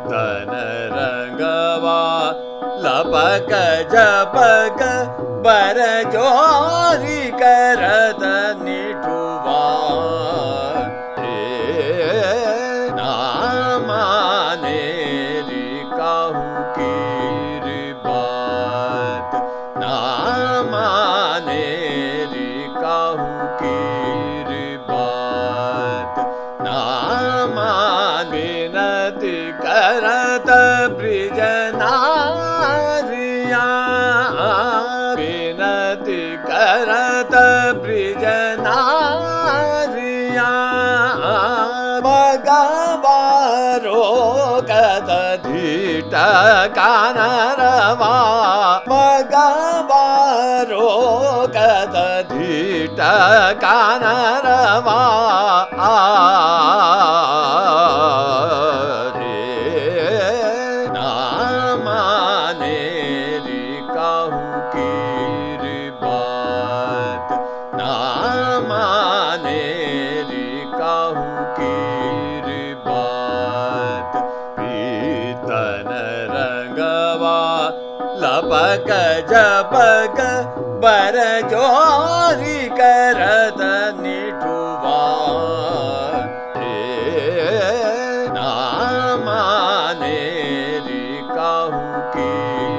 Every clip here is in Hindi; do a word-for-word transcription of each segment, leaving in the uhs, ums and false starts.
तन रंगवा लपक जपक बर जोरी करत निठुआ ना माने री काहू की बात ना माने री काहू की बात ना मान विनती करत ब्रिज नारिया विनती करत ब्रिज नारिया मगवारो कत धीट कानरवा मगवारो कत धीट कानरवा लपक जपक बर जोरी करत निठुआ ना माने री काहू की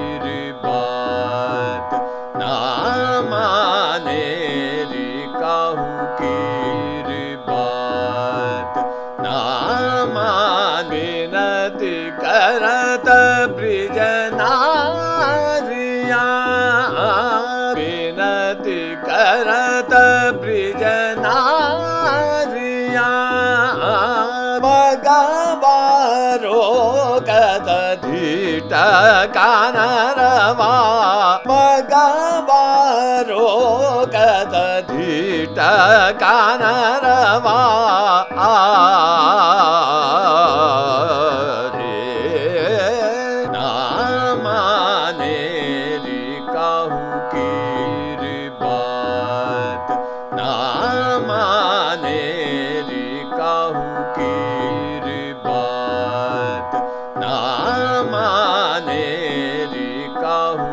बात ना माने री काहू की बात ना मान विनती करत ब्रिज नारिया विनती करत ब्रिज नारिया मगवारो कत धीट कानरवा मगवारो कत धीट कानरवा काहू